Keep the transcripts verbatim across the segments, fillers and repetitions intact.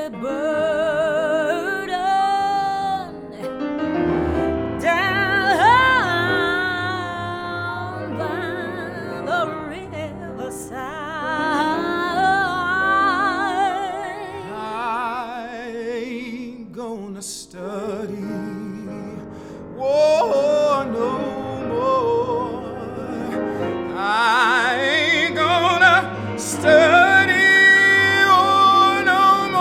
heavy burden down by the riverside. I ain't gonna study war no more. I ain't gonna study war no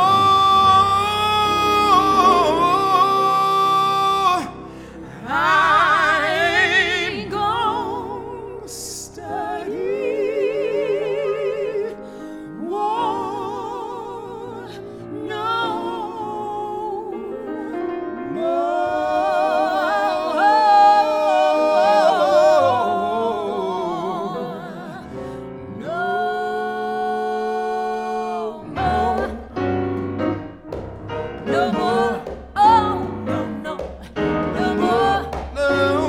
more. I ain't gonna study war no No more, oh no, no, no more. No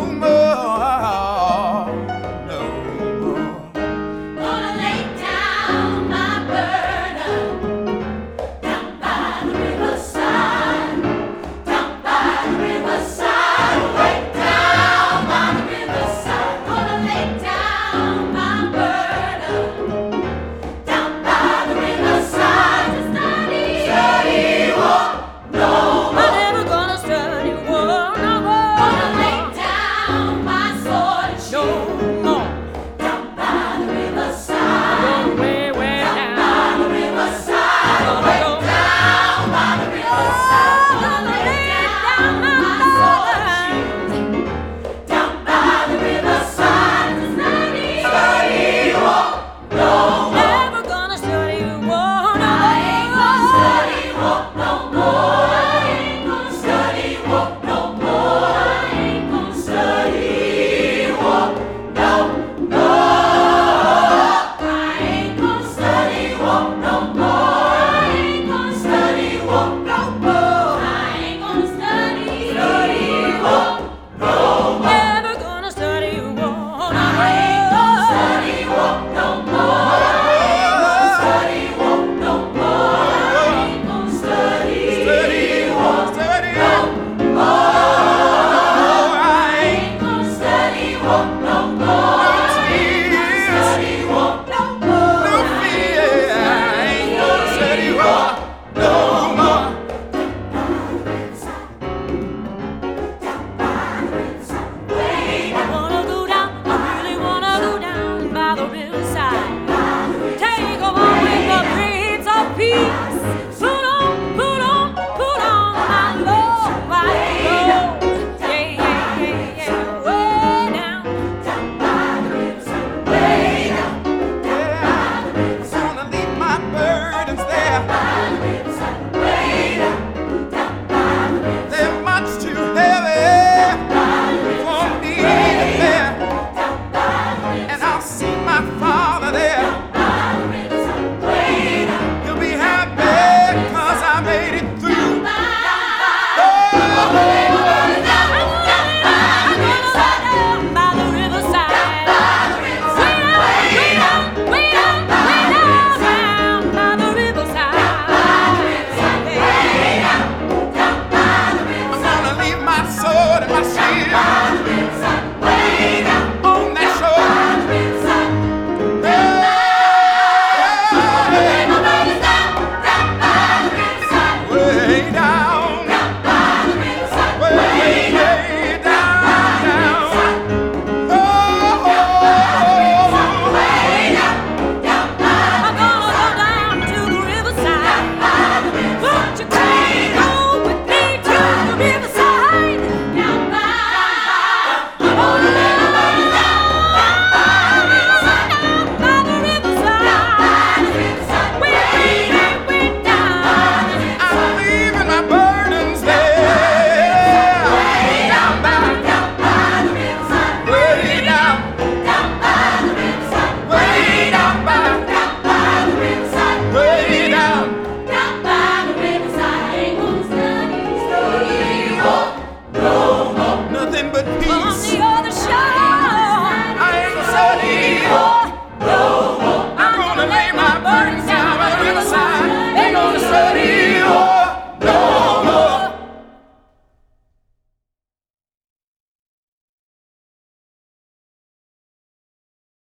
more, no more. Gonna lay down my burden down by the riverside, down by the riverside, lay down by the riverside. Gonna lay down my burden down by the riverside to study, study war. No more. I'm never gonna study war no more. Gonna lay down my sword and shield. No more. Down by the riverside. Going way, way down. Down by the riverside. Way down by the riverside. Gonna lay down my sword and shield. Down by the riverside to study, study war. No more. Never gonna study war no more. I ain't gonna study war no more. I ain't gonna study war no more. I ain't gonna study war no more. I ain't gonna study war no more. I ain't gonna study war no more. I ain't gonna study study war no more. Never gonna study war no more. I ain't gonna study war no more. I ain't gonna study war no more. I ain't gonna study Study war, study no war. more. I ain't gonna study war no more. I ain't gonna study war no more. No fear, I ain't gonna study war no